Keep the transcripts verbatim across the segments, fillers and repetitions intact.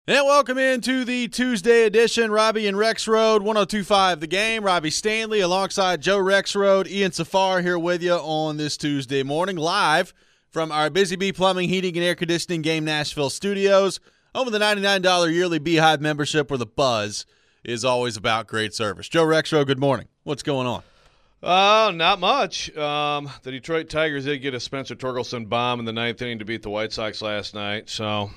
And welcome into the Tuesday edition, Robbie and Rexroad, one oh two point five The Game. Robbie Stanley alongside Joe Rexroad, Ian Safar here with you on this Tuesday morning, live from our Busy Bee Plumbing, Heating, and Air Conditioning Game Nashville studios. Home of the ninety-nine dollars yearly Beehive membership where the buzz is always about great service. Joe Rexroad, good morning. What's going on? Uh, not much. Um, the Detroit Tigers did get a Spencer Torkelson bomb in the ninth inning to beat the White Sox last night, so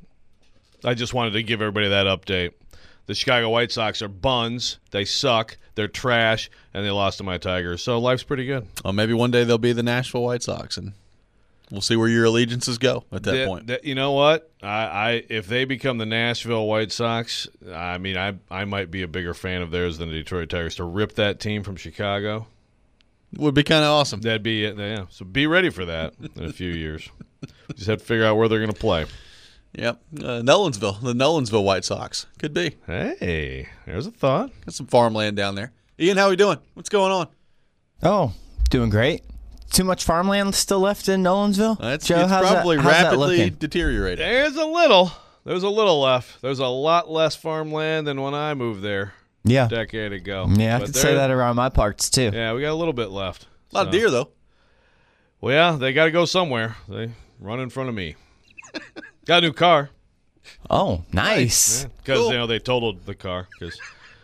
I just wanted to give everybody that update. The Chicago White Sox are buns. They suck. They're trash, and they lost to my Tigers. So life's pretty good. Well, maybe one day they'll be the Nashville White Sox, and we'll see where your allegiances go at that The, point. the, you know what? I, I if they become the Nashville White Sox, I mean, I I might be a bigger fan of theirs than the Detroit Tigers. To rip that team from Chicago Would be kind of awesome. that'd be it. Yeah. So be ready for that in a few years. Just have to figure out where they're going to play. Yep. Uh, Nolensville, the Nolensville White Sox. Could be. Hey, there's a thought. Got some farmland down there. Ian, how we doing? What's going on? Oh, doing great. Too much farmland still left in Nolensville? That's Joe, it's how's probably that, how's that rapidly looking? deteriorating. There's a little. There's a little left. There's a lot less farmland than when I moved there Yeah. a decade ago. Yeah, I But could there- say that around my parts, too. Yeah, we got a little bit left. A lot of So- deer, though. Well, yeah, they got to go somewhere. They run in front of me. Got a new car. Oh, nice. Because, Cool. you know, they totaled the car because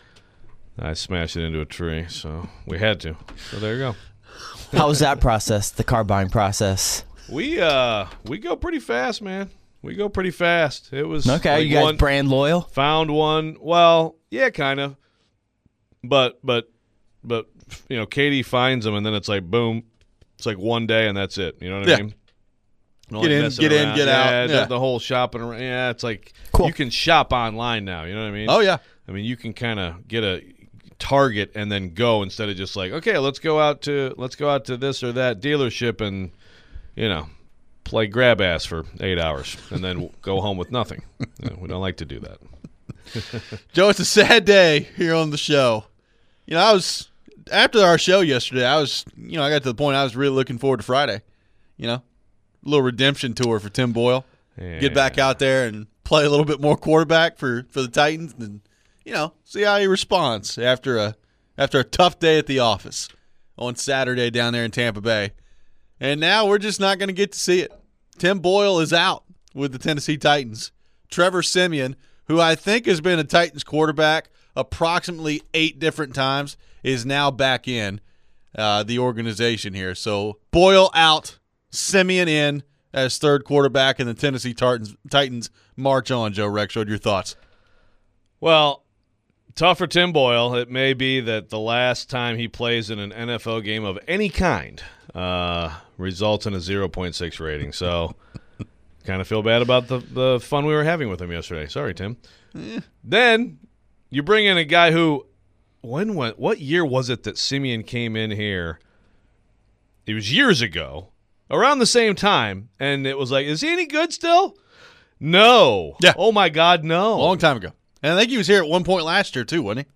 I smashed it into a tree. So we had to. So there you go. How was that process, the car buying process? We uh we go pretty fast, man. We go pretty fast. It was Okay, like you guys one, brand loyal? found one. Well, yeah, kind of. But but but you know, Katie finds them, and then it's like boom. It's like one day, and that's it. You know what Yeah. I mean? Don't Get like in, messing get in, around. get yeah, out. The, Yeah. the whole shopping around. Yeah, it's like Cool. you can shop online now. You know what I mean? Oh, yeah. I mean, you can kind of get a target and then go instead of just like, okay, let's go out to let's go out to this or that dealership and you know play grab ass for eight hours and then go home with nothing. You know, we don't like to do that. Joe, it's a sad day here on the show. You know, I was, after our show yesterday, I was, you know, I got to the point I was really looking forward to Friday. You know, a little redemption tour for Tim Boyle. Get back out there and play a little bit more quarterback for, for the Titans and, you know, see how he responds after a after a tough day at the office on Saturday down there in Tampa Bay. And now we're just not going to get to see it. Tim Boyle is out with the Tennessee Titans. Trevor Siemian, who I think has been a Titans quarterback approximately eight different times, is now back in uh, the organization here. So Boyle out, Siemian in as third quarterback, and the Tennessee Titans, Titans march on. Joe Rexroad, your thoughts? Well, tough for Tim Boyle. It may be that the last time he plays in an N F L game of any kind uh, results in a zero point six rating. So kind of feel bad about the, the fun we were having with him yesterday. Sorry, Tim. Eh. Then you bring in a guy who when what, what year was it that Simeon came in here? It was years ago, around the same time, and it was like, is he any good still? No. Yeah. Oh, my God, no. A long time ago. And I think he was here at one point last year, too, wasn't he?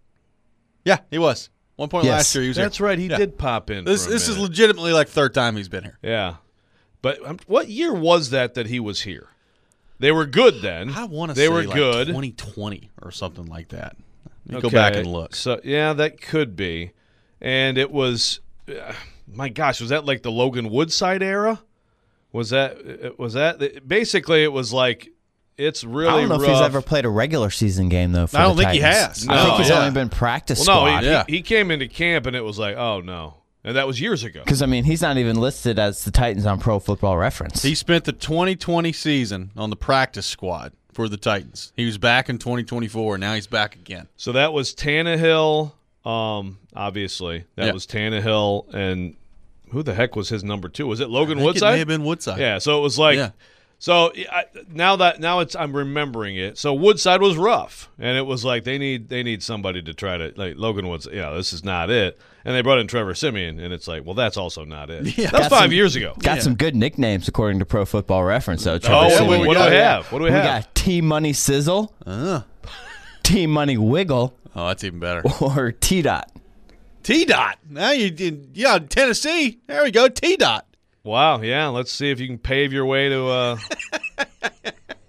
Yeah, he was. One point Yes. last year he was That's here. right. He Yeah. did pop in. This for a this is minute. legitimately like third time he's been here. Yeah. But um, what year was that that he was here? They were good then. I want to they say were like good. twenty twenty or something like that. Let me Okay. go back and look. So yeah, that could be. And it was, uh, my gosh, was that like the Logan Woodside era? Was that was that basically? It was like it's really. I don't know rough. if he's ever played a regular season game, though, for I don't the think he Titans. has. I think No. he's Yeah. only been practice Well, no, squad. he, Yeah. he, he came into camp and it was like, oh no, and that was years ago. Because, I mean, he's not even listed as the Titans on Pro Football Reference. He spent the twenty twenty season on the practice squad for the Titans. He was back in twenty twenty-four, and now he's back again. So that was Tannehill, um, obviously. That Yeah. was Tannehill, and who the heck was his number two? Was it Logan I think Woodside? It may have been Woodside. Yeah, so it was like Yeah. so I, now that now it's I'm remembering it. So Woodside was rough, and it was like they need they need somebody to try to like Logan Woods. You know, this is not it. And they brought in Trevor Siemian, and it's like, well, that's also not it. Yeah. That was Got five some- years ago. Got Yeah. some good nicknames, according to Pro Football Reference, though. Oh, Trevor what, yeah, do we, Siemian. what do got? we Yeah. have? What do we We have? got T-Money Sizzle, Uh, T-Money Wiggle, oh, that's even better. or T-Dot. T-Dot. Now you did, yeah, Tennessee. There we go, T-Dot. Wow, yeah. Let's see if you can pave your way to uh,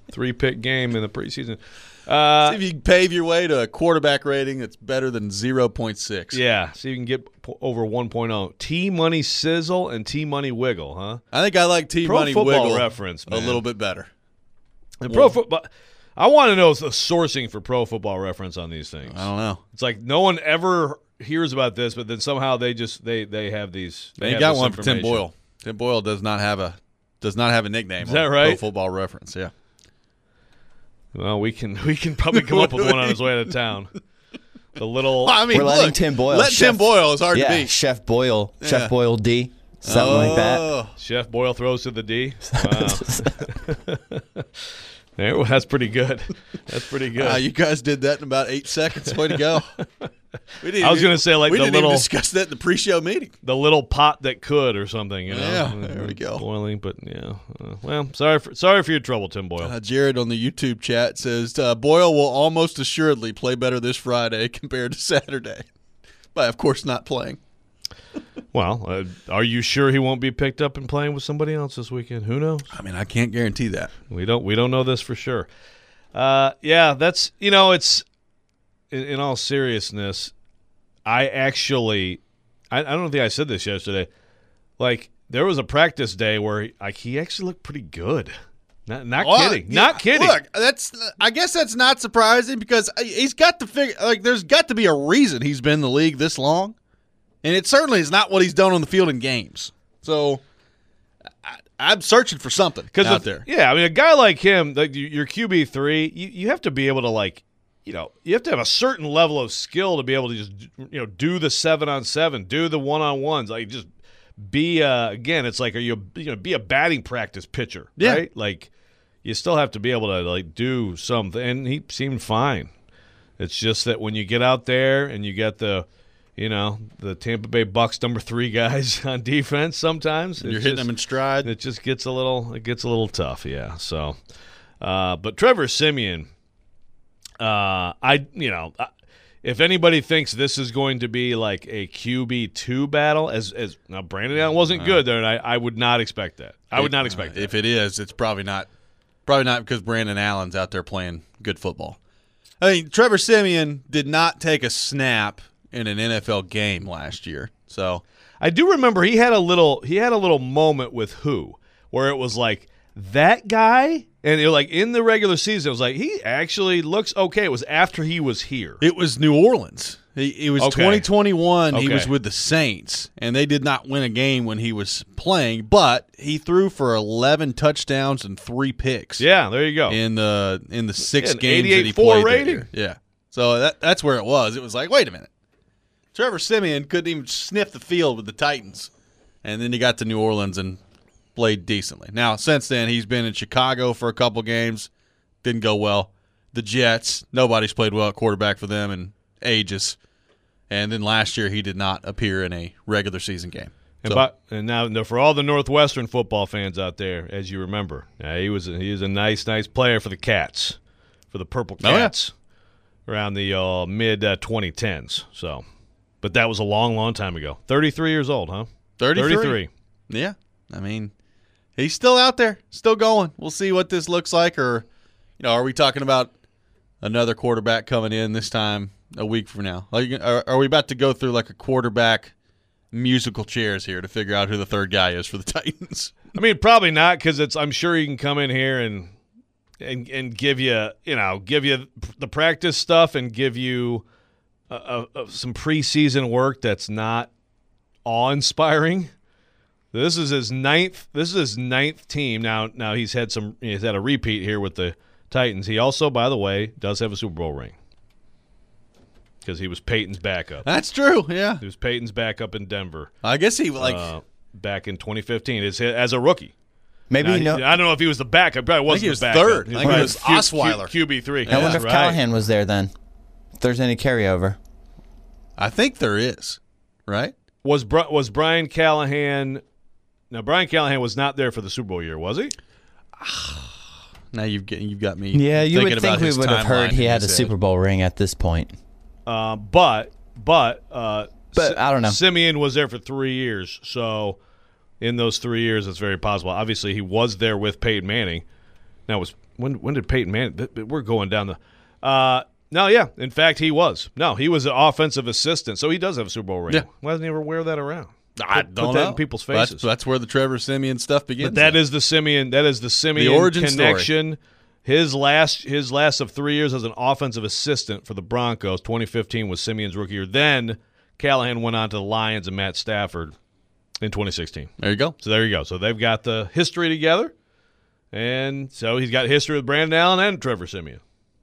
Three-pick game in the preseason. Uh, See if you can pave your way to a quarterback rating that's better than zero point six. Yeah, see if you can get p- over one point oh. T-Money Sizzle and T-Money Wiggle, huh? I think I like T Pro Money Football Wiggle Reference, a man. little bit better. And Pro Football. I want to know the sourcing for Pro Football Reference on these things. I don't know. It's like no one ever hears about this, but then somehow they just they they have these. They They have got this one for Tim information. Boyle. Tim Boyle does not have a does not have a nickname. Is that on right? Pro Football Reference, yeah. Well, we can we can probably come up with one on his way out of town. The little. Well, I mean, We're letting look, Tim Boyle. Let Chef- Tim Boyle is hard yeah, to beat. Chef Boyle. Yeah. Chef Boyle D. Something like that. Oh. Chef Boyle throws to the D. Wow. There, that's pretty good. That's pretty good. Wow, you guys did that in about eight seconds. Way to go. We didn't I was even- gonna say, like, we the didn't little- even discuss that in the pre-show meeting. The little pot that could, or something. You know. Yeah, there we go. Boiling, but yeah. Uh, well, sorry for sorry for your trouble, Tim Boyle. Uh, Jared on the YouTube chat says uh, Boyle will almost assuredly play better this Friday compared to Saturday, but of course not playing. Well, uh, are you sure he won't be picked up and playing with somebody else this weekend? Who knows? I mean, I can't guarantee that. We don't we don't know this for sure. Uh, yeah, that's you know, it's in, in all seriousness. I actually, I, I don't think I said this yesterday. Like there was a practice day where he, like he actually looked pretty good. Not not Well, kidding, yeah, not kidding. Look, that's I guess that's not surprising because he's got to figure like there's got to be a reason he's been in the league this long, and it certainly is not what he's done on the field in games. So I, I'm searching for something out if, there. Yeah, I mean, a guy like him, like your Q B three, you, you have to be able to like, you know, you have to have a certain level of skill to be able to just, you know, do the seven on seven, do the one on ones, like just be uh, again. It's like, are you, you know, be a batting practice pitcher, Yeah. right? Like, you still have to be able to like do something, and he seemed fine. It's just that when you get out there and you get the, you know, the Tampa Bay Bucks number three guys on defense, sometimes You're it's hitting just- them in stride. it just gets a little it gets a little tough, yeah. So, uh, but Trevor Siemian, uh, I you know, I- if anybody thinks this is going to be like a Q B two battle, as as now Brandon Allen wasn't good there, and I, I would not expect that. I would not expect that. If it is, it's probably not. Probably not because Brandon Allen's out there playing good football. I mean, Trevor Siemian did not take a snap in an N F L game last year. So I do remember he had a little he had a little moment with who where it was like that guy, and it was like in the regular season it was like he actually looks okay. It was after he was here. it was New Orleans. He, it was Okay. twenty twenty-one. He Okay. was with the Saints, and they did not win a game when he was playing. But he threw for eleven touchdowns and three picks. Yeah, there you go. in the in the six Yeah, an games that he eighty-eight four played that rating. year. Yeah, so that that's where it was. It was like, wait a minute, Trevor Siemian couldn't even sniff the field with the Titans, and then he got to New Orleans and played decently. Now since then, he's been in Chicago for a couple games, didn't go well. The Jets, nobody's played well at quarterback for them in ages, and then last year he did not appear in a regular season game. And, So- by, and now no, for all the Northwestern football fans out there, as you remember, uh, he was a, he was a nice, nice player for the Cats, for the Purple Oh, yeah. Cats, around the uh, mid uh, twenty tens. So, but that was a long, long time ago. Thirty-three years old, huh? thirty-three. Thirty-three. Yeah, I mean, he's still out there, still going. We'll see what this looks like, or you know, are we talking about another quarterback coming in this time a week from now? Like, are, are we about to go through like a quarterback musical chairs here to figure out who the third guy is for the Titans? I mean, probably not, because it's. I'm sure he can come in here and and and give you, you know, give you the practice stuff and give you uh, uh, some preseason work that's not awe-inspiring. This is his ninth. This is his ninth team. Now, now he's had some. He's had a repeat here with the Titans. He also, by the way, does have a Super Bowl ring because he was Peyton's backup. That's true. Yeah, He was Peyton's backup in Denver I guess he like. uh, back in twenty fifteen as as a rookie. Maybe Now, you know. I don't know if he was the backup. Probably wasn't he was the backup. third. I think he was Q- Osweiler. Q B three. I wonder if right. Callahan was there then. If there's any carryover. I think there is, right? Was Bri- was Brian Callahan? Now Brian Callahan was not there for the Super Bowl year, was he? Now you've get, you've got me. Yeah, you thinking would about think we his would have heard timeline he in had a his Super head. Bowl ring at this point. Uh, but but uh, But I don't know. Simeon was there for three years, so in those three years, it's very possible. Obviously, he was there with Peyton Manning. Now was when when did Peyton Manning? We're going down the. Uh, no, yeah. In fact, he was. No, he was an offensive assistant, so he does have a Super Bowl ring. Yeah. Why doesn't he ever wear that around? I Put, don't put know. that in people's That's, faces. that's where the Trevor Siemian stuff begins. But that at. is the Simeon. That is the Simeon The origin connection. His last, his last of three years as an offensive assistant for the Broncos. twenty fifteen was Simeon's rookie year. Then Callahan went on to the Lions and Matt Stafford in twenty sixteen. There you go. So there you go. So they've got the history together, and so he's got history with Brandon Allen and Trevor Siemian.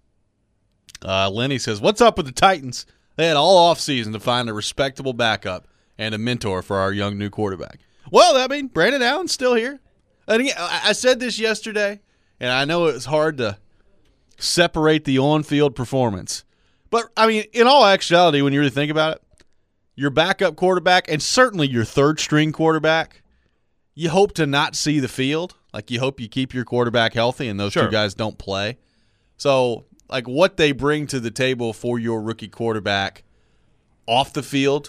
Uh, Lenny says, "What's up with the Titans? They had all offseason to find a respectable backup and a mentor for our young new quarterback." Well, I mean, Brandon Allen's still here. And again, I I said this yesterday, and I know it's hard to separate the on-field performance. But, I mean, in all actuality, when you really think about it, your backup quarterback and certainly your third-string quarterback, you hope to not see the field. Like, you hope you keep your quarterback healthy and those Sure. two guys don't play. So, like, what they bring to the table for your rookie quarterback off the field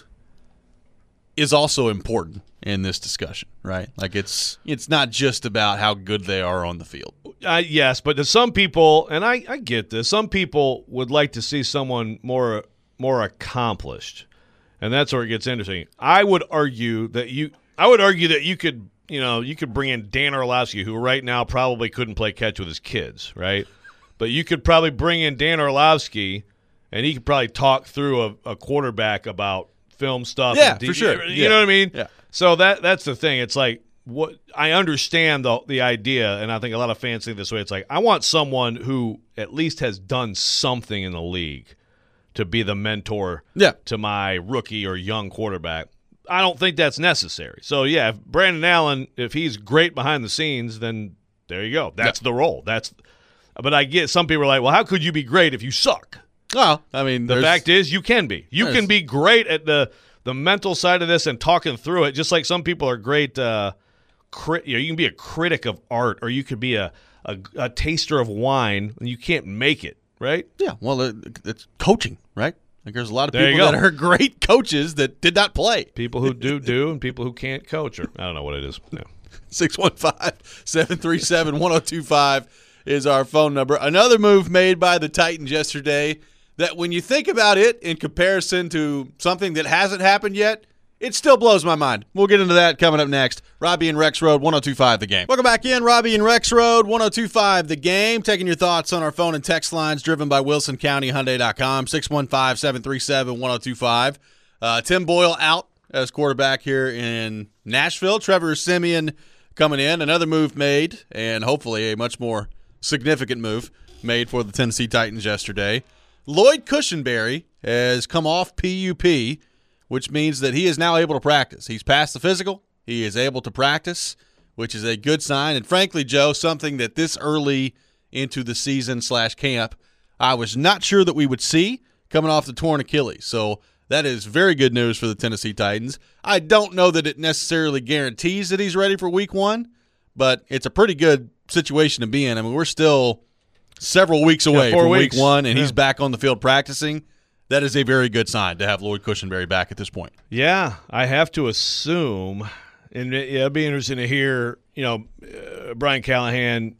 is also important in this discussion, right? Like, it's it's not just about how good they are on the field. Uh, yes, but to some people, and I, I get this, some people would like to see someone more more accomplished, and that's where it gets interesting. I would argue that you, I would argue that you could, you know, you could bring in Dan Orlovsky, who right now probably couldn't play catch with his kids, right? But you could probably bring in Dan Orlovsky, and he could probably talk through a, a quarterback about film stuff. Yeah, and for sure. You Yeah. know what I mean? Yeah. So that that's the thing. It's like, what I understand the the idea, and I think a lot of fans think this way. It's like, I want someone who at least has done something in the league to be the mentor Yeah. to my rookie or young quarterback. I don't think that's necessary. So yeah, if Brandon Allen, if he's great behind the scenes, then there you go. That's the role. That's. But I get some people are like, well, how could you be great if you suck? Well, I mean, The there's- fact is, you can be. You There's- can be great at the the mental side of this and talking through it. Just like some people are great. Uh, crit, you know, you can be a critic of art, or you could be a, a a taster of wine, and you can't make it. Right? yeah, well, it, it's coaching, right? Like, there's a lot of There you people go. that are great coaches that did not play. People who do do, and people who can't coach, or I don't know what it is. Yeah. six one five, seven three seven, one oh two five is our phone number. Another move made by the Titans yesterday that when you think about it in comparison to something that hasn't happened yet, it still blows my mind. We'll get into that coming up next. Robbie and Rex Road, one oh two five The Game. Welcome back in. Robbie and Rex Road, one oh two five The Game. Taking your thoughts on our phone and text lines driven by Wilson County Hyundai dot com, six one five, seven three seven, one oh two five. Uh, Tim Boyle out as quarterback here in Nashville. Trevor Siemian coming in. Another move made, and hopefully a much more significant move made for the Tennessee Titans yesterday. Lloyd Cushenberry has come off P U P, which means that he is now able to practice. He's passed the physical. He is able to practice, which is a good sign. And frankly, Joe, something that this early into the season slash camp, I was not sure that we would see coming off the torn Achilles. So that is very good news for the Tennessee Titans. I don't know that it necessarily guarantees that he's ready for week one, but it's a pretty good situation to be in. I mean, we're still several weeks away four from weeks. week one, and Yeah. he's back on the field practicing. That is a very good sign to have Lloyd Cushenberry back at this point. Yeah, I have to assume, and it- yeah, it'd be interesting to hear, you know, uh, Brian Callahan,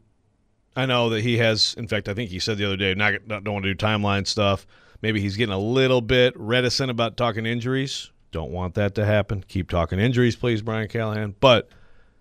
I know that he has, in fact, I think he said the other day, not, not don't want to do timeline stuff. Maybe he's getting a little bit reticent about talking injuries. Don't want that to happen. Keep talking injuries, please, Brian Callahan. But,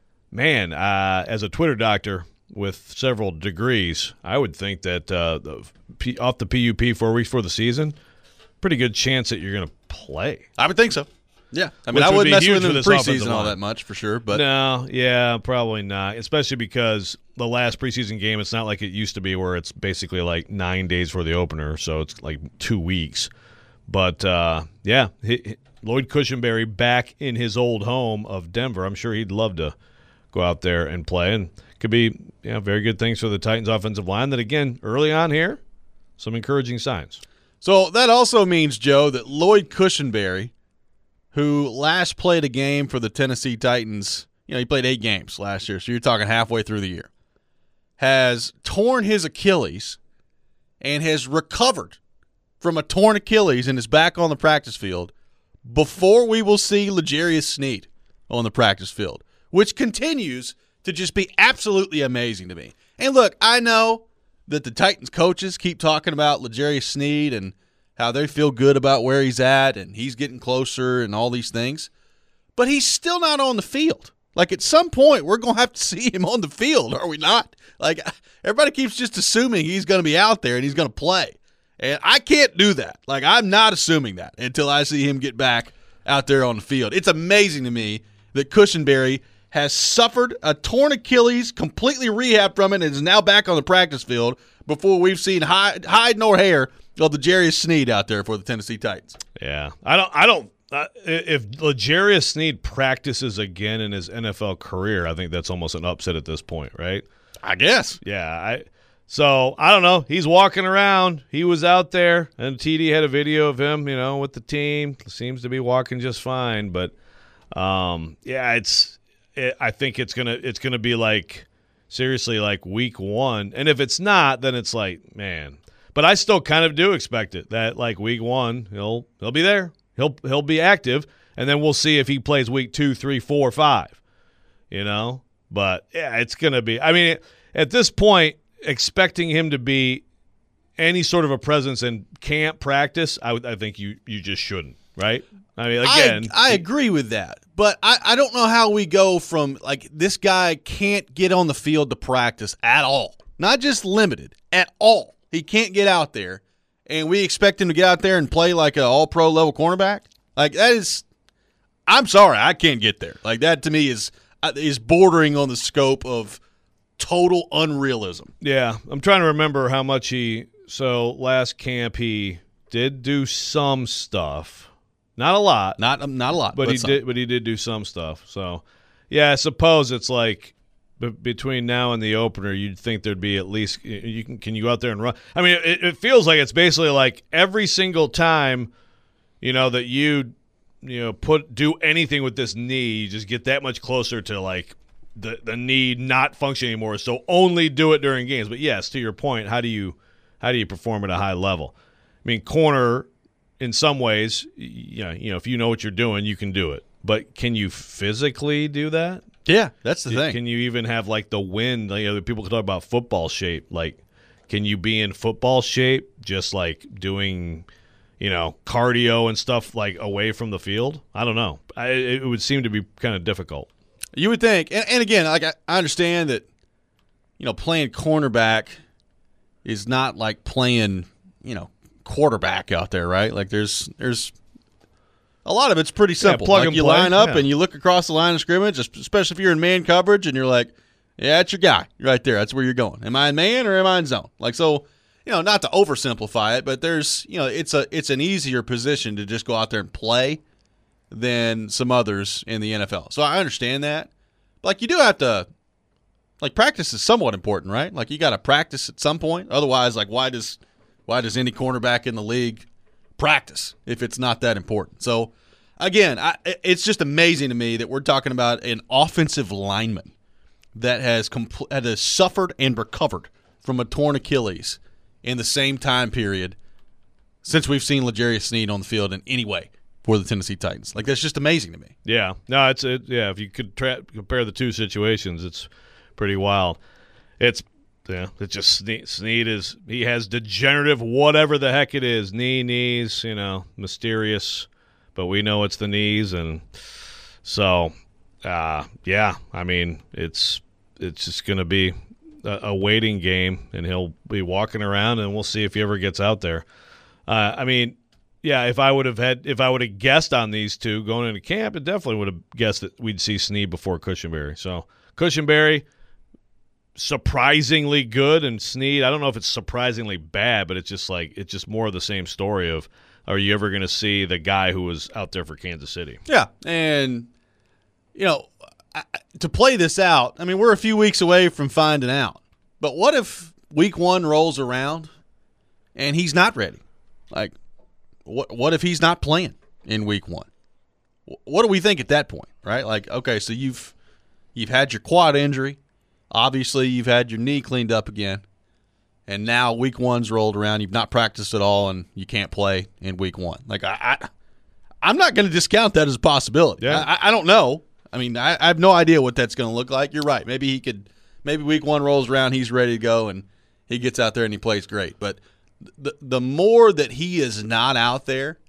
man, uh, as a Twitter doctor with several degrees, I would think that uh, the P, off the P U P four weeks for the season, pretty good chance that you're going to play. I would think so. Yeah. I mean, Which I would wouldn't be mess huge with him for in this preseason offensive all line. that much for sure. But No, yeah, probably not. Especially because the last preseason game, it's not like it used to be where it's basically like nine days for the opener, so it's like two weeks. But, uh, yeah, he, he- Lloyd Cushenberry back in his old home of Denver. I'm sure he'd love to go out there and play. And could be you know, very good things for the Titans offensive line that, again, early on here, some encouraging signs. So that also means, Joe, that Lloyd Cushenberry, who last played a game for the Tennessee Titans, you know, he played eight games last year, so you're talking halfway through the year, has torn his Achilles and has recovered from a torn Achilles and is back on the practice field before we will see L'Jarius Sneed on the practice field, which continues to just be absolutely amazing to me. And look, I know that the Titans coaches keep talking about L'Jarius Sneed and how they feel good about where he's at and he's getting closer and all these things. But he's still not on the field. Like, at some point, we're going to have to see him on the field, are we not? Like, everybody keeps just assuming he's going to be out there and he's going to play. And I can't do that. Like, I'm not assuming that until I see him get back out there on the field. It's amazing to me that Cushenberry has suffered a torn Achilles, completely rehabbed from it, and is now back on the practice field before we've seen hide, hide nor hair of L'Jarius Sneed out there for the Tennessee Titans. Yeah. I don't I don't uh, if L'Jarius Sneed practices again in his N F L career, I think that's almost an upset at this point, right? I guess. Yeah, I So, I don't know. He's walking around. He was out there, and T D had a video of him, you know, with the team. Seems to be walking just fine, but um, yeah, it's it, I think it's going to it's going to be like seriously like week one. And if it's not, then it's like, man. But I still kind of do expect it that like week one, he'll he'll be there. He'll he'll be active, and then we'll see if he plays week two, three, four, five. You know? But yeah, it's going to be I mean, at this point, expecting him to be any sort of a presence in camp practice, I, would, I think you, you just shouldn't, right? I mean, again. I, I agree with that. But I, I don't know how we go from, like, this guy can't get on the field to practice at all. Not just limited, at all. He can't get out there. And we expect him to get out there and play like an all-pro level cornerback? Like, that is – I'm sorry, I can't get there. Like, that to me is is bordering on the scope of – total unrealism. Yeah, I'm trying to remember how much he – so last camp he did do some stuff. Not a lot. Not not a lot. But, but he some. did But he did do some stuff. So, yeah, I suppose it's like b- between now and the opener, you'd think there'd be at least – you can can you go out there and run? I mean, it, it feels like it's basically like every single time, you know, that you, you know, put do anything with this knee, you just get that much closer to like – The, the knee not function anymore, so only do it during games. But yes, to your point, how do you how do you perform at a high level? I mean, corner in some ways, you know, you know, if you know what you're doing, you can do it. But can you physically do that? Yeah, that's the thing. Can you even have like the wind? You know, people can talk about football shape. Like, can you be in football shape just like doing, you know, cardio and stuff like away from the field? I don't know. I, it would seem to be kind of difficult. You would think, and, and again, like I, I understand that, you know, playing cornerback is not like playing, you know, quarterback out there, right? Like there's there's a lot of it's pretty simple. Yeah, plug like and you play, line up yeah. and you look across the line of scrimmage, especially if you're in man coverage, and you're like, yeah, that's your guy right there. That's where you're going. Am I in man or am I in zone? Like so, you know, not to oversimplify it, but there's, you know, it's a it's an easier position to just go out there and play than some others in the N F L. So I understand that. But like you do have to like practice is somewhat important, right? Like you got to practice at some point. Otherwise, like why does why does any cornerback in the league practice if it's not that important? So again, I, it's just amazing to me that we're talking about an offensive lineman that has compl- that has suffered and recovered from a torn Achilles in the same time period since we've seen L'Jarius Sneed on the field in any way for the Tennessee Titans. Like, that's just amazing to me. Yeah. No, it's it, yeah, if you could tra- compare the two situations, it's pretty wild. It's yeah, it's just Sneed, Sneed is he has degenerative whatever the heck it is, knee, knees, you know, mysterious, but we know it's the knees, and so uh, yeah, I mean, it's it's just going to be a, a waiting game, and he'll be walking around, and we'll see if he ever gets out there. Uh, I mean, yeah, if I would have had, if I would have guessed on these two going into camp, it definitely would have guessed that we'd see Sneed before Cushenberry. So Cushenberry, surprisingly good, and Sneed, I don't know if it's surprisingly bad, but it's just like it's just more of the same story of, are you ever going to see the guy who was out there for Kansas City? Yeah, and you know, I, to play this out, I mean, we're a few weeks away from finding out. But what if week one rolls around and he's not ready? Like, what what if he's not playing in week one? What do we think at that point, right? Like, okay, so you've you've had your quad injury. Obviously, you've had your knee cleaned up again. And now week one's rolled around. You've not practiced at all, and you can't play in week one. Like, I, I, I'm not going to discount that as a possibility. Yeah. I, I don't know. I mean, I, I have no idea what that's going to look like. You're right. Maybe he could – maybe week one rolls around, he's ready to go, and he gets out there and he plays great. But the the more that he is not out there,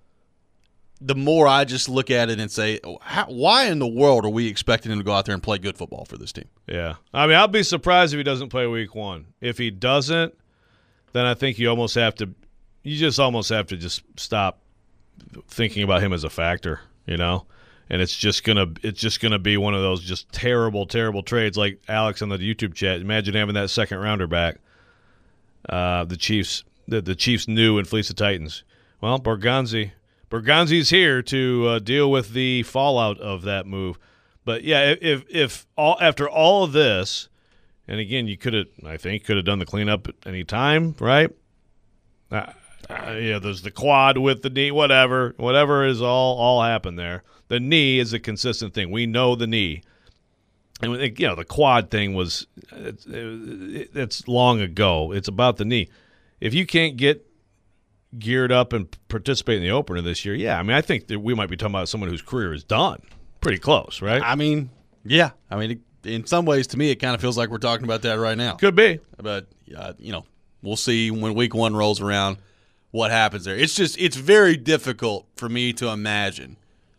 the more I just look at it and say, how, why in the world are we expecting him to go out there and play good football for this team? Yeah. I mean, I'll be surprised if he doesn't play week one. If he doesn't, then I think you almost have to – you just almost have to just stop thinking about him as a factor, you know? And it's just gonna it's just gonna be one of those just terrible, terrible trades like Alex on the YouTube chat. Imagine having that second rounder back. Uh, the Chiefs the, the Chiefs knew and fleece the Titans. Well, Borgonzi – Berganzi's here to uh, deal with the fallout of that move. But, yeah, if if all after all of this, and, again, you could have, I think, could have done the cleanup at any time, right? Uh, uh, yeah, there's the quad with the knee, whatever. Whatever is all, all happened there. The knee is a consistent thing. We know the knee. And, you know, the quad thing was it's, it's long ago. It's about the knee. If you can't get geared up and participate in the opener this year, yeah, I mean, I think that we might be talking about someone whose career is done. Pretty close, right? I mean, yeah. I mean, in some ways, to me, it kind of feels like we're talking about that right now. Could be. But, uh, you know, we'll see when week one rolls around what happens there. It's just, it's very difficult for me to imagine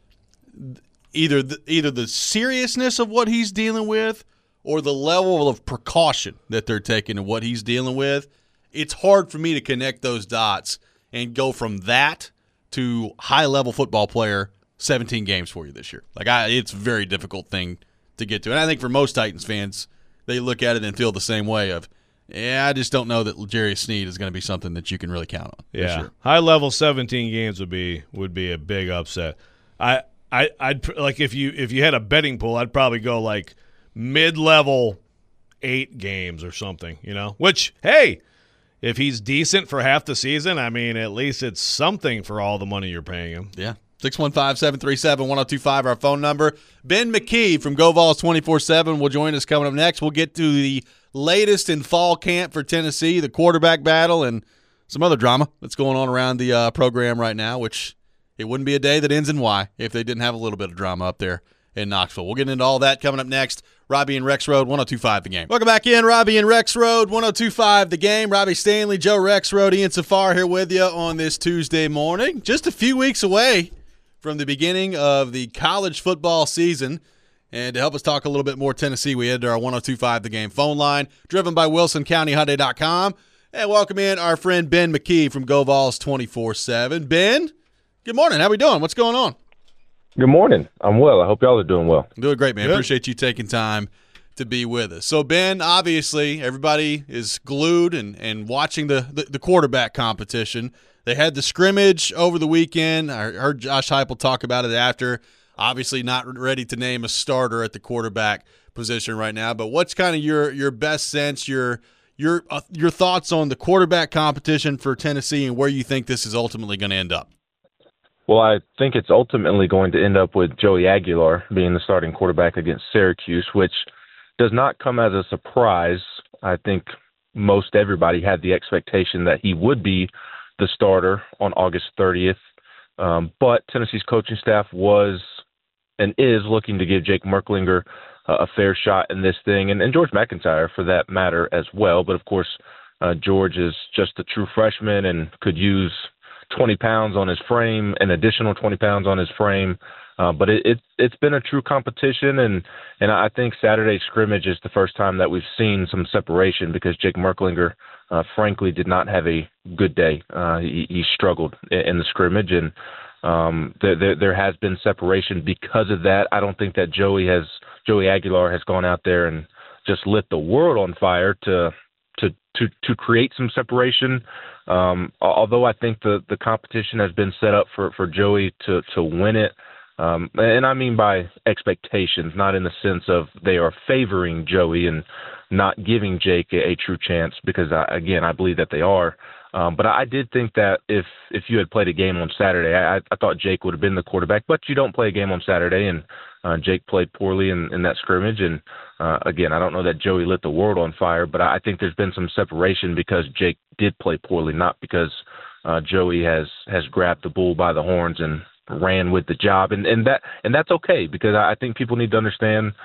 either the, either the seriousness of what he's dealing with or the level of precaution that they're taking and what he's dealing with. It's hard for me to connect those dots and go from that to high-level football player, seventeen games for you this year. Like, I, it's a very difficult thing to get to. And I think for most Titans fans, they look at it and feel the same way of, yeah, I just don't know that L'Jarius Sneed is going to be something that you can really count on. Yeah, high-level seventeen games would be would be a big upset. I I I'd like if you if you had a betting pool, I'd probably go like mid-level eight games or something. You know, which hey. If he's decent for half the season, I mean, at least it's something for all the money you're paying him. Yeah. six one five, seven three seven, one oh two five, our phone number. Ben McKee from Go Vols twenty-four seven will join us coming up next. We'll get to the latest in fall camp for Tennessee, the quarterback battle, and some other drama that's going on around the uh, program right now, which it wouldn't be a day that ends in Y if they didn't have a little bit of drama up there in Knoxville. We'll get into all that coming up next. Robbie and Rex Road, one oh two five The Game. Welcome back in, Robbie and Rex Road, one oh two five The Game. Robbie Stanley, Joe Rex Road, Ian Safar here with you on this Tuesday morning. Just a few weeks away from the beginning of the college football season. And to help us talk a little bit more Tennessee, we head to our one oh two five The Game phone line, driven by Wilson County Hyundai dot com. And welcome in our friend Ben McKee from Go Vols twenty-four seven. Ben, good morning. How we doing? What's going on? Good morning. I'm well. I hope y'all are doing well. Doing great, man. Good. Appreciate you taking time to be with us. So, Ben, obviously, everybody is glued and, and watching the, the, the quarterback competition. They had the scrimmage over the weekend. I heard Josh Heupel talk about it after. Obviously not ready to name a starter at the quarterback position right now. But what's kind of your, your best sense, your your uh, your thoughts on the quarterback competition for Tennessee and where you think this is ultimately going to end up? Well, I think it's ultimately going to end up with Joey Aguilar being the starting quarterback against Syracuse, which does not come as a surprise. I think most everybody had the expectation that he would be the starter on August thirtieth. Um, but Tennessee's coaching staff was and is looking to give Jake Merklinger uh, a fair shot in this thing, and, and George McIntyre for that matter as well. But, of course, uh, George is just a true freshman and could use twenty pounds on his frame, an additional twenty pounds on his frame. Uh, but it, it, it's been a true competition, and, and I think Saturday's scrimmage is the first time that we've seen some separation because Jake Merklinger, uh, frankly, did not have a good day. Uh, he, he struggled in, in the scrimmage, and um, there, there, there has been separation because of that. I don't think that Joey has Joey Aguilar has gone out there and just lit the world on fire to to to, to create some separation. Um, although I think the, the competition has been set up for, for Joey to, to win it. Um, and I mean by expectations, not in the sense of they are favoring Joey and not giving Jake a, a true chance, because, I, again, I believe that they are. Um, but I did think that if if you had played a game on Saturday, I, I thought Jake would have been the quarterback. But you don't play a game on Saturday, and uh, Jake played poorly in, in that scrimmage. And, uh, again, I don't know that Joey lit the world on fire, but I think there's been some separation because Jake did play poorly, not because uh, Joey has, has grabbed the bull by the horns and ran with the job. And, and that and that's okay, because I think people need to understand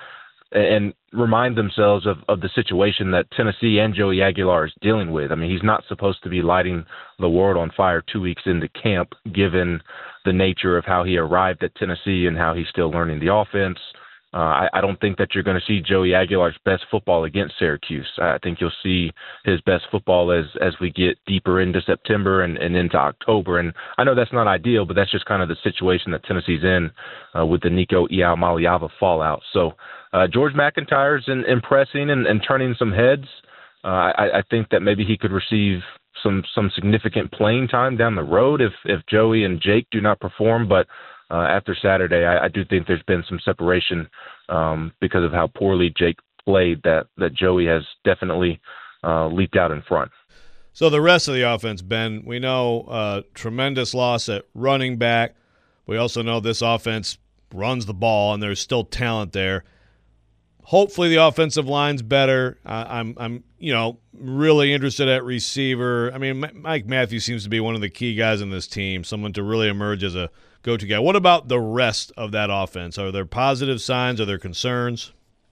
and remind themselves of, of the situation that Tennessee and Joey Aguilar is dealing with. I mean, he's not supposed to be lighting the world on fire two weeks into camp, given the nature of how he arrived at Tennessee and how he's still learning the offense. Uh, I, I don't think that you're going to see Joey Aguilar's best football against Syracuse. I think you'll see his best football as as we get deeper into September and, and into October. And I know that's not ideal, but that's just kind of the situation that Tennessee's in uh, with the Nico Iamaleava fallout. So uh, George McIntyre's in, impressing and, and turning some heads. Uh, I, I think that maybe he could receive some some significant playing time down the road if if Joey and Jake do not perform, but Uh, after Saturday, I, I do think there's been some separation um, because of how poorly Jake played that, that Joey has definitely uh, leaped out in front. So the rest of the offense, Ben, we know uh, tremendous loss at running back. We also know this offense runs the ball, and there's still talent there. Hopefully the offensive line's better. Uh, I'm, I'm, you know, really interested at receiver. I mean, Mike Matthews seems to be one of the key guys in this team, someone to really emerge as a go-to guy. What about the rest of that offense? Are there positive signs? Are there concerns?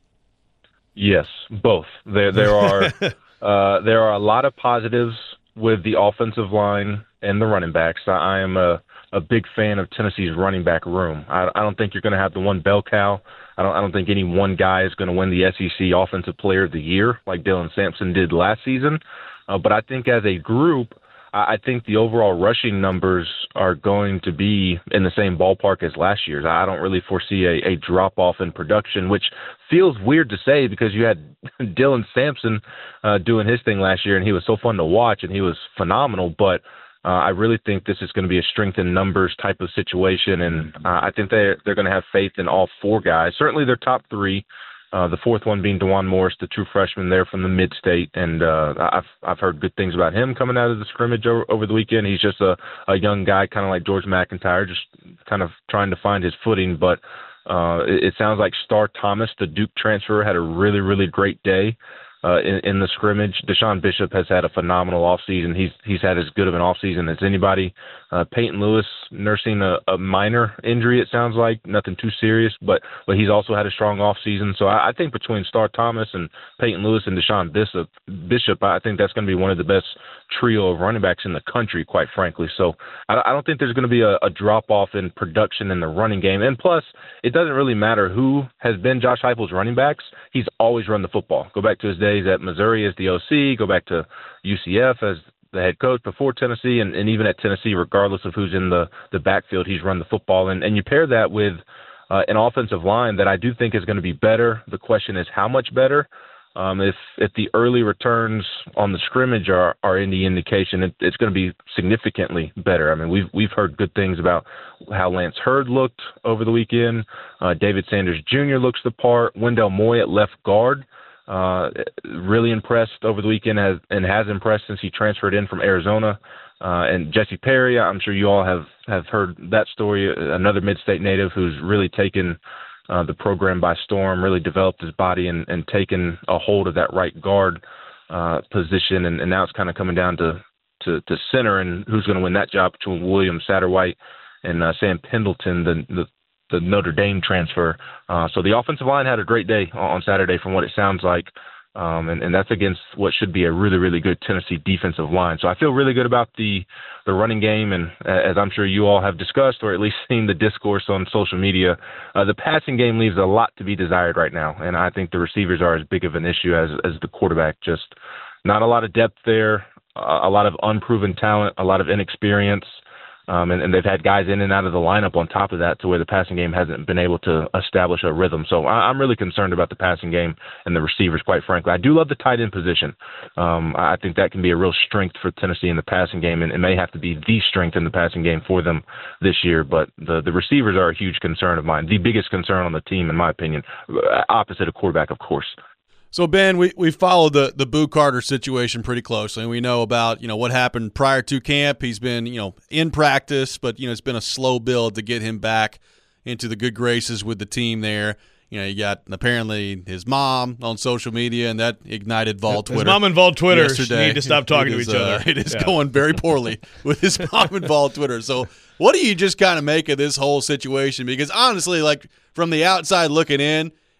Yes, both. There, there are, uh, there are a lot of positives with the offensive line and the running backs. I am a, a big fan of Tennessee's running back room. I, I don't think you're going to have the one bell cow. I don't, I don't think any one guy is going to win the S E C Offensive Player of the Year like Dylan Sampson did last season. Uh, but I think as a group, I think the overall rushing numbers are going to be in the same ballpark as last year's. I don't really foresee a, a drop-off in production, which feels weird to say because you had Dylan Sampson uh, doing his thing last year, and he was so fun to watch, and he was phenomenal. But uh, I really think this is going to be a strength in numbers type of situation, and uh, I think they're, they're going to have faith in all four guys. Certainly their top three. Uh, the fourth one being DeJuan Morris, the true freshman there from the mid-state, and uh, I've I've heard good things about him coming out of the scrimmage over, over the weekend. He's just a, a young guy, kind of like George McIntyre, just kind of trying to find his footing. But uh, it, it sounds like Star Thomas, the Duke transfer, had a really, really great day uh, in, in the scrimmage. Deshaun Bishop has had a phenomenal offseason. He's he's had as good of an offseason as anybody. Uh, Peyton Lewis nursing a, a minor injury, it sounds like, nothing too serious, but but he's also had a strong offseason. So I, I think between Star Thomas and Peyton Lewis and Deshaun Bishop, Bishop, I think that's going to be one of the best trio of running backs in the country, quite frankly. So I, I don't think there's going to be a, a drop-off in production in the running game. And plus, it doesn't really matter who has been Josh Heupel's running backs. He's always run the football. Go back to his days at Missouri as the O C, go back to U C F as the head coach before Tennessee, and, and even at Tennessee, regardless of who's in the, the backfield, he's run the football. And, and you pair that with uh, an offensive line that I do think is going to be better. The question is how much better. Um, if if the early returns on the scrimmage are, are any indication, it, it's going to be significantly better. I mean, we've we've heard good things about how Lance Hurd looked over the weekend. Uh, David Sanders Junior looks the part. Wendell Moy at left guard. Uh, really impressed over the weekend has, and has impressed since he transferred in from Arizona. Uh, and Jesse Perry, I'm sure you all have, have heard that story, another mid-state native who's really taken uh, the program by storm, really developed his body and, and taken a hold of that right guard uh, position. And, and now it's kind of coming down to, to, to center and who's going to win that job between William Satterwhite and uh, Sam Pendleton, the, the the Notre Dame transfer. Uh, so the offensive line had a great day on Saturday from what it sounds like, um, and, and that's against what should be a really, really good Tennessee defensive line. So I feel really good about the, the running game, and as I'm sure you all have discussed or at least seen the discourse on social media, uh, the passing game leaves a lot to be desired right now, and I think the receivers are as big of an issue as, as the quarterback. Just not a lot of depth there, uh, a lot of unproven talent, a lot of inexperience. Um, and, and they've had guys in and out of the lineup on top of that to where the passing game hasn't been able to establish a rhythm. So I, I'm really concerned about the passing game and the receivers, quite frankly. I do love the tight end position. Um, I think that can be a real strength for Tennessee in the passing game, and it may have to be the strength in the passing game for them this year. But the, the receivers are a huge concern of mine, the biggest concern on the team, in my opinion, opposite of quarterback, of course. So, Ben, we, we followed the, the Boo Carter situation pretty closely, and we know about, you know, what happened prior to camp. He's been, you know, in practice, but, you know, it's been a slow build to get him back into the good graces with the team there. You know, you got apparently his mom on social media, and that ignited Vol Twitter. His mom and Vol Twitter yesterday. need to stop talking is, to each other. Uh, it is yeah. going very poorly with his mom and Vol Twitter. So what do you just kind of make of this whole situation? Because honestly, like from the outside looking in,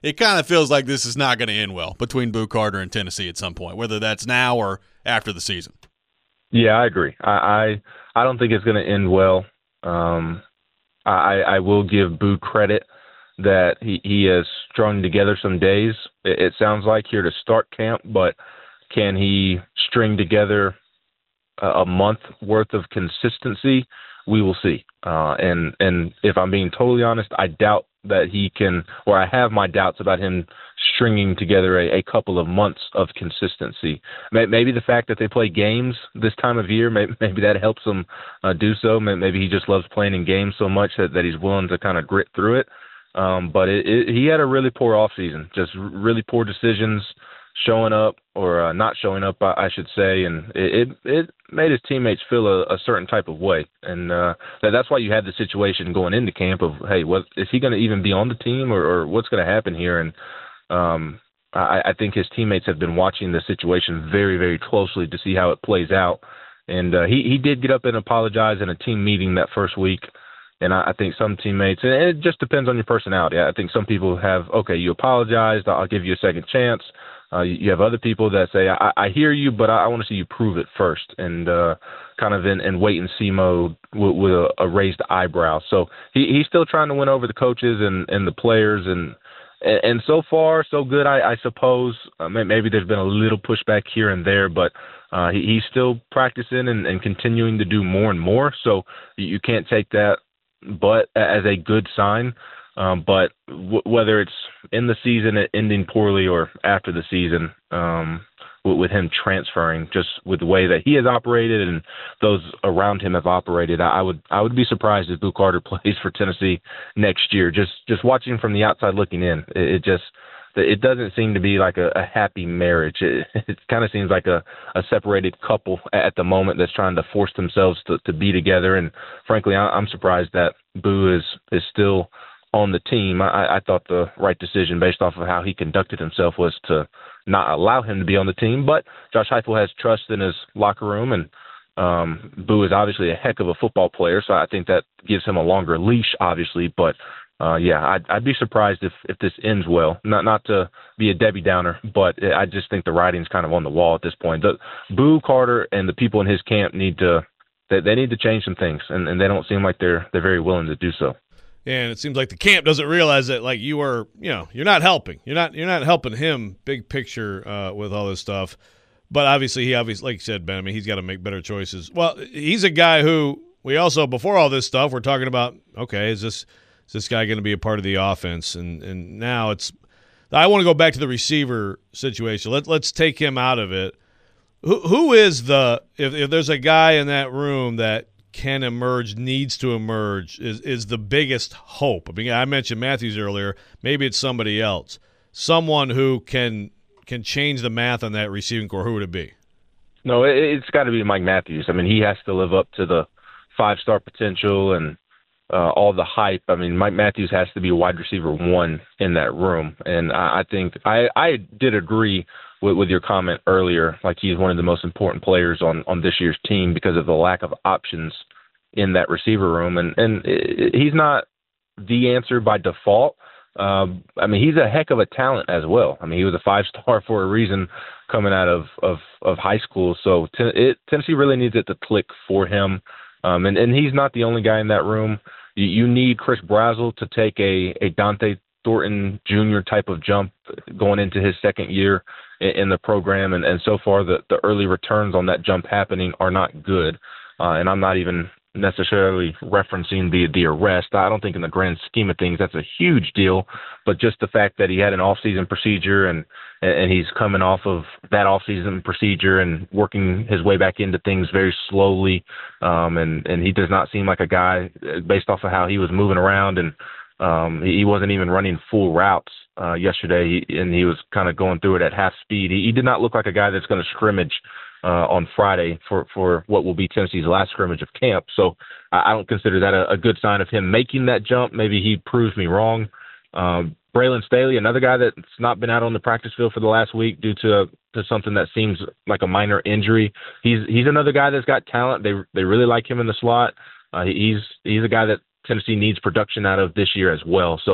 it kind of feels like this is not going to end well between Boo Carter and Tennessee at some point, whether that's now or after the season. Yeah, I agree. I I, I don't think it's going to end well. Um, I, I will give Boo credit that he, he has strung together some days, it, it sounds like, here to start camp, but can he string together a, a month worth of consistency? We will see. Uh, and, and if I'm being totally honest, I doubt that he can, or I have my doubts about him stringing together a, a couple of months of consistency. Maybe the fact that they play games this time of year, maybe, maybe that helps him uh, do so. Maybe he just loves playing in games so much that, that he's willing to kind of grit through it. Um, but it, it, he had a really poor offseason, just really poor decisions, showing up or uh, not showing up, I, I should say, and it, it it made his teammates feel a, a certain type of way, and uh, that, that's why you had the situation going into camp of, hey, what is he going to even be on the team, or, or what's going to happen here? And um, I, I think his teammates have been watching the situation very, very closely to see how it plays out, and uh, he he did get up and apologize in a team meeting that first week. And I, I think some teammates, and it just depends on your personality. I think some people have, okay, you apologized, I'll give you a second chance. Uh, you have other people that say, I, I hear you, but I, I want to see you prove it first, and uh, kind of in, in wait-and-see mode with, with a, a raised eyebrow. So he, he's still trying to win over the coaches and, and the players, and and so far, so good, I, I suppose. Uh, maybe there's been a little pushback here and there, but uh, he, he's still practicing and, and continuing to do more and more, so you can't take that but as a good sign. Um, but w- whether it's in the season ending poorly or after the season, um, w- with him transferring, just with the way that he has operated and those around him have operated, I, I would I would be surprised if Boo Carter plays for Tennessee next year. Just just watching from the outside looking in, it, it just it doesn't seem to be like a, a happy marriage. It, it kind of seems like a, a separated couple at the moment that's trying to force themselves to, to be together. And frankly, I, I'm surprised that Boo is is still on the team. I, I thought the right decision based off of how he conducted himself was to not allow him to be on the team. But Josh Heupel has trust in his locker room, and um, Boo is obviously a heck of a football player, so I think that gives him a longer leash, obviously. But uh, yeah, I'd, I'd be surprised if, if this ends well. Not not to be a Debbie Downer, but I just think the writing's kind of on the wall at this point. The, Boo Carter and the people in his camp need to they, they need to change some things, and, and they don't seem like they're they're very willing to do so. And it seems like the camp doesn't realize that, like, you are, you know, you're not helping. You're not you're not helping him big picture uh, with all this stuff. But obviously, he obviously, like you said, Ben, I mean, he's got to make better choices. Well, he's a guy who we also, before all this stuff, we're talking about, okay, is this is this guy going to be a part of the offense? And and now it's – I want to go back to the receiver situation. Let, let's take him out of it. Who Who is the if, – if there's a guy in that room that can emerge, needs to emerge, is, is the biggest hope? I mean, I mentioned Matthews earlier. Maybe it's somebody else. Someone who can can change the math on that receiving core. Who would it be? No, it, it's got to be Mike Matthews. I mean, he has to live up to the five-star potential and uh, all the hype. I mean, Mike Matthews has to be wide receiver one in that room. And I, I think I, I did agree with, with your comment earlier, like he's one of the most important players on, on this year's team because of the lack of options in that receiver room. And, and it, he's not the answer by default. Um, I mean, he's a heck of a talent as well. I mean, he was a five-star for a reason coming out of, of, of high school. So t- it, Tennessee really needs it to click for him. Um, and, and he's not the only guy in that room. You, you need Chris Brazzell to take a, a Dante Thornton Junior type of jump going into his second year in, in the program. And, and so far, the, the early returns on that jump happening are not good. Uh, and I'm not even necessarily referencing the the arrest. I don't think in the grand scheme of things that's a huge deal, but just the fact that he had an off-season procedure and and he's coming off of that off-season procedure and working his way back into things very slowly, um, and and he does not seem like a guy, based off of how he was moving around, and um, he wasn't even running full routes uh, yesterday, and he was kind of going through it at half speed. He, he did not look like a guy that's going to scrimmage Uh, on Friday for, for what will be Tennessee's last scrimmage of camp. So I, I don't consider that a, a good sign of him making that jump. Maybe he proves me wrong. Um, Braylon Staley, another guy that's not been out on the practice field for the last week due to to something that seems like a minor injury. He's he's another guy that's got talent. They they really like him in the slot. Uh, he's he's a guy that Tennessee needs production out of this year as well. So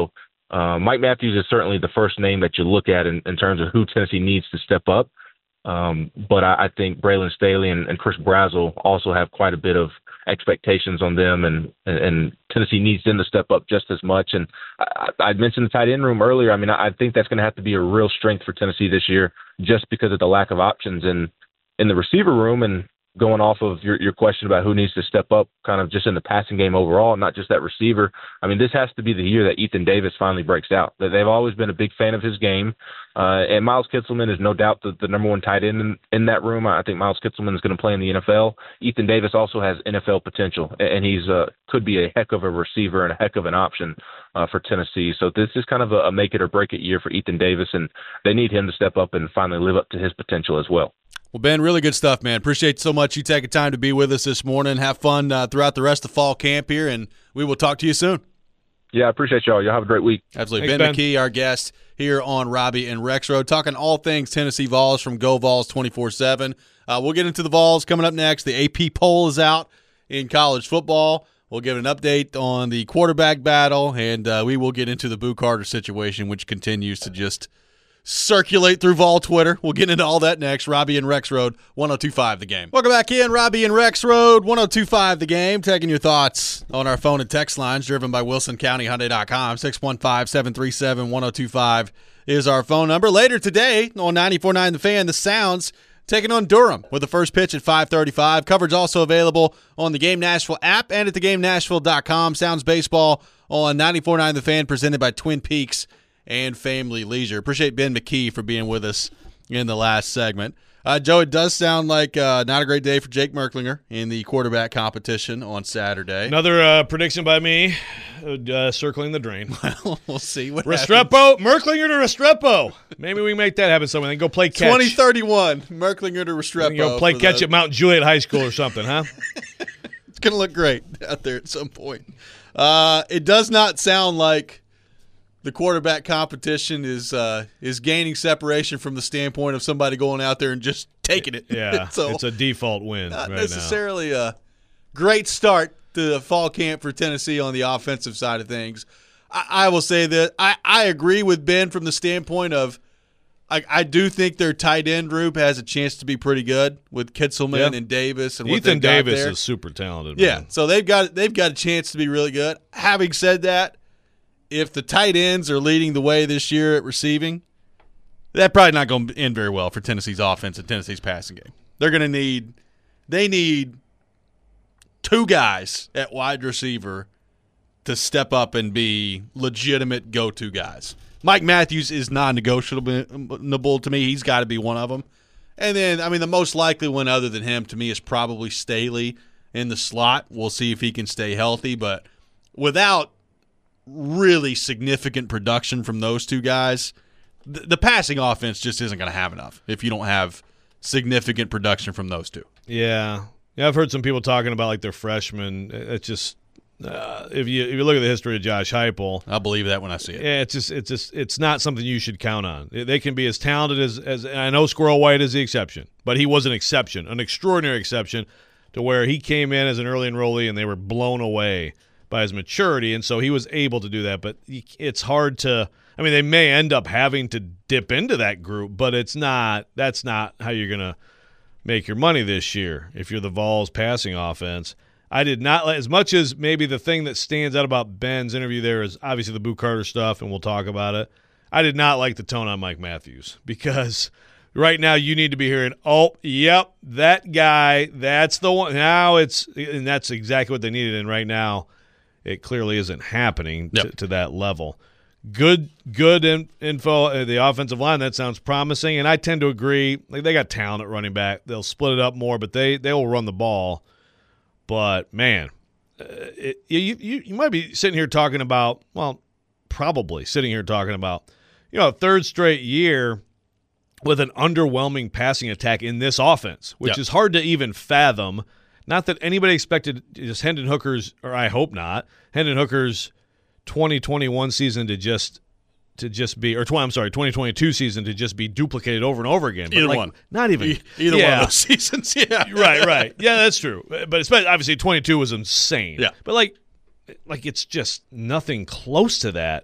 Uh, Mike Matthews is certainly the first name that you look at in, in terms of who Tennessee needs to step up. Um, but I, I think Braylon Staley and, and Chris Brazzell also have quite a bit of expectations on them, and, and, and Tennessee needs them to step up just as much. And I, I mentioned the tight end room earlier. I mean, I, I think that's going to have to be a real strength for Tennessee this year just because of the lack of options in, in the receiver room. And going off of your, your question about who needs to step up kind of just in the passing game overall, not just that receiver. I mean, this has to be the year that Ethan Davis finally breaks out. They've always been a big fan of his game. Uh, and Miles Kitselman is no doubt the, the number one tight end in, in that room. I think Miles Kitselman is going to play in the N F L. Ethan Davis also has N F L potential, and he's uh, could be a heck of a receiver and a heck of an option uh, for Tennessee. So this is kind of a, a make it or break it year for Ethan Davis, and they need him to step up and finally live up to his potential as well. Well, Ben, really good stuff, man. Appreciate so much you taking time to be with us this morning. Have fun uh, throughout the rest of fall camp here, and we will talk to you soon. Yeah, I appreciate y'all. Y'all have a great week. Absolutely. Thanks, Ben, Ben McKee, our guest here on Robbie and Rexroad, talking all things Tennessee Vols from Go Vols twenty-four seven. Uh, we'll get into the Vols coming up next. The A P poll is out in college football. We'll give an update on the quarterback battle, and uh, we will get into the Boo Carter situation, which continues to just circulate through Vol Twitter. We'll get into all that next. Robbie and Rexroad, one oh two point five The Game. Welcome back in. Robbie and Rexroad, one oh two point five The Game. Taking your thoughts on our phone and text lines, driven by Wilson County Hyundai dot com. six one five, seven three seven, one oh two five is our phone number. Later today on ninety-four point nine The Fan, the Sounds taking on Durham with the first pitch at five thirty-five. Coverage also available on the Game Nashville app and at the game nashville dot com. Sounds baseball on ninety-four point nine The Fan, presented by Twin Peaks and Family Leisure. Appreciate Ben McKee for being with us in the last segment. Uh, Joe, it does sound like uh, not a great day for Jake Merklinger in the quarterback competition on Saturday. Another uh, prediction by me, uh, circling the drain. Well, we'll see what Restrepo, Merklinger to Restrepo. Maybe we can make that happen somewhere. Then go play catch. twenty thirty-one, Merklinger to Restrepo. Go play catch the... at Mount Juliet High School or something, huh? It's going to look great out there at some point. Uh, it does not sound like the quarterback competition is uh, is gaining separation from the standpoint of somebody going out there and just taking it. Yeah, so it's a default win not right necessarily now. A great start to the fall camp for Tennessee on the offensive side of things. I, I will say that I, I agree with Ben from the standpoint of I, I do think their tight end group has a chance to be pretty good with Kitselman yeah. and Davis and what Ethan they've got Davis there. is super talented. Yeah, man. so they've got they've got a chance to be really good. Having said that, if the tight ends are leading the way this year at receiving, that's probably not going to end very well for Tennessee's offense and Tennessee's passing game. They're going to need they need two guys at wide receiver to step up and be legitimate go-to guys. Mike Matthews is non-negotiable to me. He's got to be one of them. And then, I mean, the most likely one other than him to me is probably Staley in the slot. We'll see if he can stay healthy. But without really significant production from those two guys, the, the passing offense just isn't going to have enough if you don't have significant production from those two. Yeah. Yeah, I've heard some people talking about like their freshmen. It's just uh, if you if you look at the history of Josh Heupel, I'll believe that when I see it. Yeah, it's just it's just it's not something you should count on. They can be as talented as as I know Squirrel White is the exception, but he was an exception, an extraordinary exception, to where he came in as an early enrollee and they were blown away by his maturity, and so he was able to do that. But it's hard to. I mean, they may end up having to dip into that group, but it's not. That's not how you're gonna make your money this year if you're the Vols passing offense. I did not – as much as maybe the thing that stands out about Ben's interview there is obviously the Boo Carter stuff, and we'll talk about it. I did not like the tone on Mike Matthews because right now you need to be hearing, oh, yep, that guy, that's the one. Now it's – and that's exactly what they needed, and right now it clearly isn't happening yep. to, to that level. Good good in, info at the offensive line. That sounds promising, and I tend to agree. Like they got talent at running back. They'll split it up more, but they, they will run the ball. But, man, uh, it, you, you you might be sitting here talking about, well, probably sitting here talking about, you know, a third straight year with an underwhelming passing attack in this offense, which yep. is hard to even fathom. Not that anybody expected just Hendon Hooker's, or I hope not, Hendon Hooker's twenty twenty-one season to just to just be, or twenty, I'm sorry, twenty twenty-two season to just be duplicated over and over again. But either like, one, not even e- either yeah. one of those seasons. Yeah, right, right. Yeah, that's true. But especially, obviously, twenty-two was insane. Yeah, but like, like it's just nothing close to that.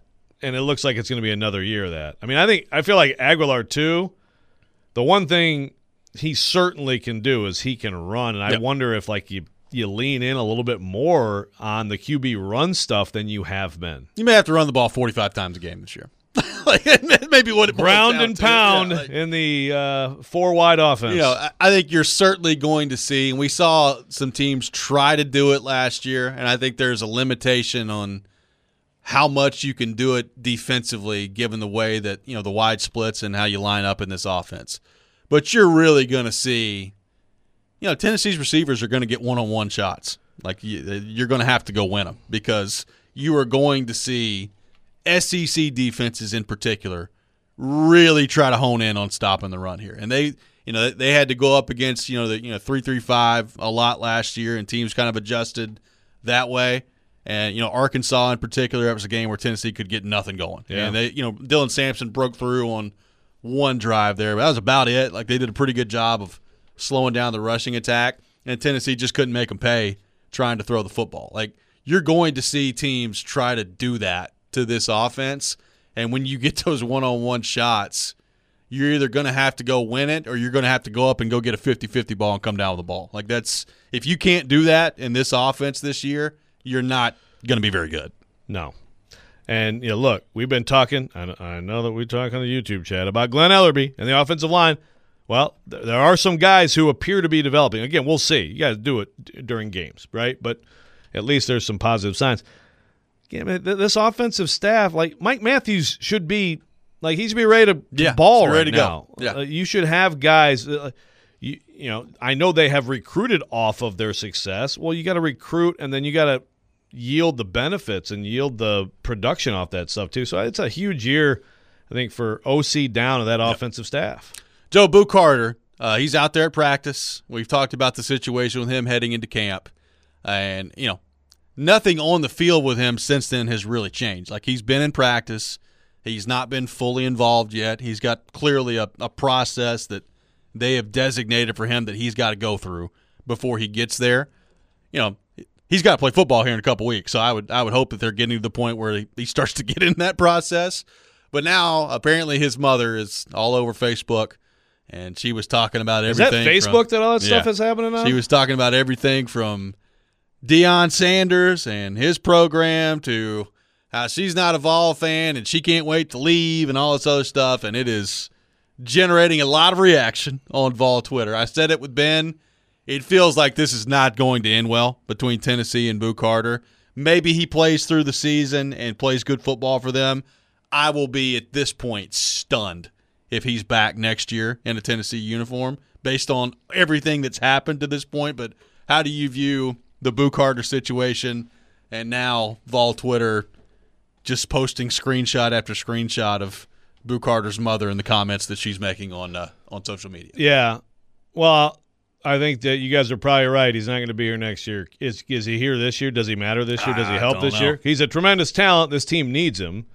and it looks like it's going to be another year of that. I mean, I think I feel like Aguilar too. The one thing he certainly can do is he can run, and I yep. wonder if like you you lean in a little bit more on the Q B run stuff than you have been. You may have to run the ball forty-five times a game this year. Like maybe what it boils ground down and to. pound Yeah, like, in the uh, four wide offense. You know, I, I think you're certainly going to see, and we saw some teams try to do it last year, and I think there's a limitation on how much you can do it defensively, given the way that you know the wide splits and how you line up in this offense. But you're really going to see, you know, Tennessee's receivers are going to get one-on-one shots. Like you, you're going to have to go win them because you are going to see S E C defenses in particular really try to hone in on stopping the run here. And they, you know, they had to go up against, you know, the, you know, three three five a lot last year, and teams kind of adjusted that way. And, you know, Arkansas in particular, that was a game where Tennessee could get nothing going. Yeah. And they, you know, Dylan Sampson broke through on one drive there, but that was about it. Like they did a pretty good job of slowing down the rushing attack, and Tennessee just couldn't make them pay trying to throw the football. Like you're going to see teams try to do that to this offense, and when you get those one-on-one shots, you're either going to have to go win it or you're going to have to go up and go get a fifty-fifty ball and come down with the ball. Like that's if you can't do that in this offense this year, you're not going to be very good. No. And, you know, look, we've been talking, I I know that we talk on the YouTube chat about Glenn Ellerbe and the offensive line. Well, th- there are some guys who appear to be developing. Again, we'll see. You got to do it d- during games, right? But at least there's some positive signs. Yeah, man, th- this offensive staff, like Mike Matthews should be, like he should be ready to, to Yeah, ball ready right to now. go. Yeah. Uh, you should have guys, uh, you, you know, I know they have recruited off of their success. Well, you got to recruit, and then you got to yield the benefits and yield the production off that stuff too. So it's a huge year, I think, for O C down of that yep. offensive staff. Joe Boo Carter, uh, he's out there at practice. We've talked about the situation with him heading into camp, and you know, nothing on the field with him since then has really changed. Like he's been in practice, he's not been fully involved yet. He's got clearly a, a process that they have designated for him that he's got to go through before he gets there. You know, he's got to play football here in a couple weeks, so I would I would hope that they're getting to the point where he, he starts to get in that process. But now apparently his mother is all over Facebook, and she was talking about everything. Is that Facebook from, that all that yeah, stuff is happening on? She was talking about everything from Deion Sanders and his program to how she's not a Vol fan and she can't wait to leave and all this other stuff, and it is generating a lot of reaction on Vol Twitter. I said it with Ben. It feels like this is not going to end well between Tennessee and Boo Carter. Maybe he plays through the season and plays good football for them. I will be, at this point, stunned if he's back next year in a Tennessee uniform based on everything that's happened to this point. But how do you view the Boo Carter situation and now Vol Twitter just posting screenshot after screenshot of Boo Carter's mother and the comments that she's making on uh, on social media? Yeah. Well, I think that you guys are probably right. He's not going to be here next year. Is is he here this year? Does he matter this year? Does he I help don't this know. year? He's a tremendous talent. This team needs him.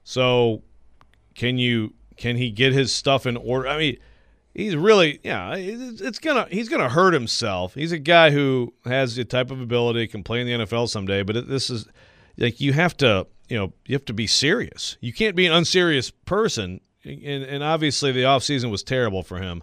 So can you can he get his stuff in order? I mean, he's really yeah. It's, it's gonna he's gonna hurt himself. He's a guy who has the type of ability, can play in the N F L someday. But it, this is like you have to you know you have to be serious. You can't be an unserious person. And, and obviously the offseason was terrible for him.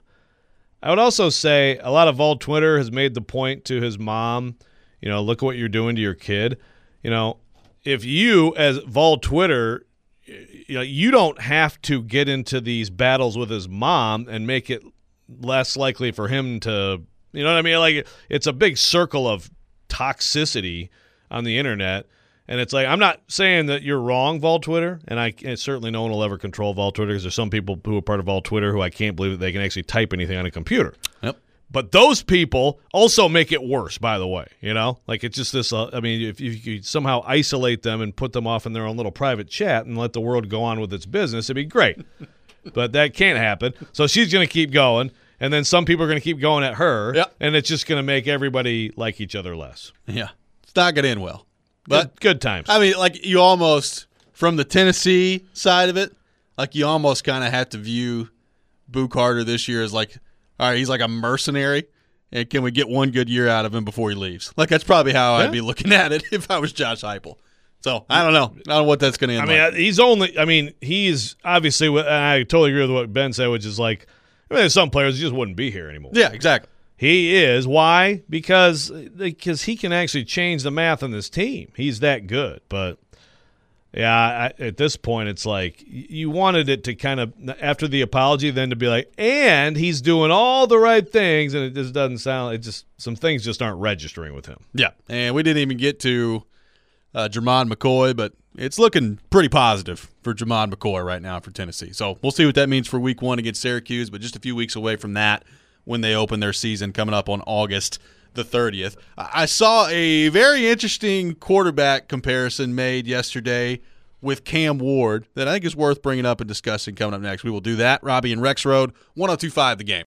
I would also say a lot of Vol Twitter has made the point to his mom, you know, look at what you're doing to your kid. You know, if you as Vol Twitter, you know, you don't have to get into these battles with his mom and make it less likely for him to, you know what I mean? Like it's a big circle of toxicity on the internet. And it's like, I'm not saying that you're wrong, Vol Twitter, and I and certainly no one will ever control Vol Twitter because there's some people who are part of Vol Twitter who I can't believe that they can actually type anything on a computer. Yep. But those people also make it worse, by the way, you know? Like it's just this, uh, I mean, if you could somehow isolate them and put them off in their own little private chat and let the world go on with its business, it'd be great. But that can't happen. So she's going to keep going, and then some people are going to keep going at her, yep. and it's just going to make everybody like each other less. Yeah. It's not going to end well. But good, good times. I mean, like you almost, from the Tennessee side of it, like you almost kind of have to view Boo Carter this year as like, all right, he's like a mercenary, and can we get one good year out of him before he leaves? Like that's probably how Yeah. I'd be looking at it if I was Josh Heupel. So I don't know. I don't know what that's going to end I mean, like. he's only. I mean, he's obviously. And I totally agree with what Ben said, which is like, I mean, there's some players who just wouldn't be here anymore. Yeah, exactly. He is. Why? Because because he can actually change the math on this team. He's that good. But yeah, I, at this point, it's like you wanted it to kind of after the apology, then to be like, and he's doing all the right things, and it just doesn't sound. It just some things just aren't registering with him. Yeah, and we didn't even get to uh, Jermon McCoy, but it's looking pretty positive for Jermon McCoy right now for Tennessee. So we'll see what that means for week one against Syracuse, but just a few weeks away from that when they open their season coming up on August the thirtieth. I saw a very interesting quarterback comparison made yesterday with Cam Ward that I think is worth bringing up and discussing coming up next. We will do that. Robbie and Rex Road, one oh two point five The Game.